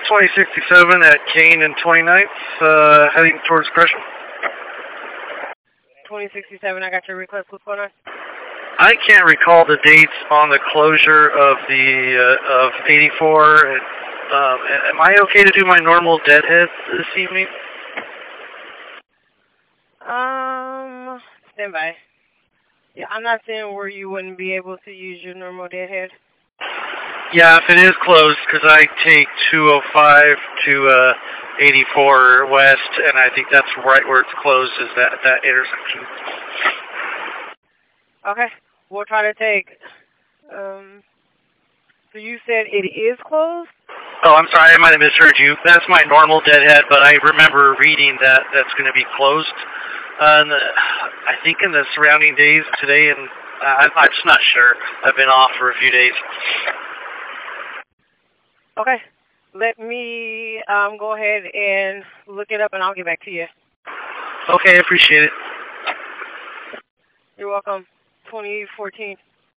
2067 at Kane and 29th, heading towards Gresham. 2067, I got your request. What's going on? I can't recall the dates on the closure of the of 84. Am I okay to do my normal deadhead this evening? Stand by. Yeah, I'm not seeing where you wouldn't be able to use your normal deadhead. Yeah, if it is closed, because I take 205 to 84 west, and I think that's right where it's closed, is that intersection. Okay, we'll try to take, so you said it is closed? Oh, I'm sorry, I might have misheard you. That's my normal deadhead, but I remember reading that that's going to be closed. I think in the surrounding days today, and I'm just not sure. I've been off for a few days. Okay, let me go ahead and look it up, and I'll get back to you. Okay, I appreciate it. You're welcome. 2014.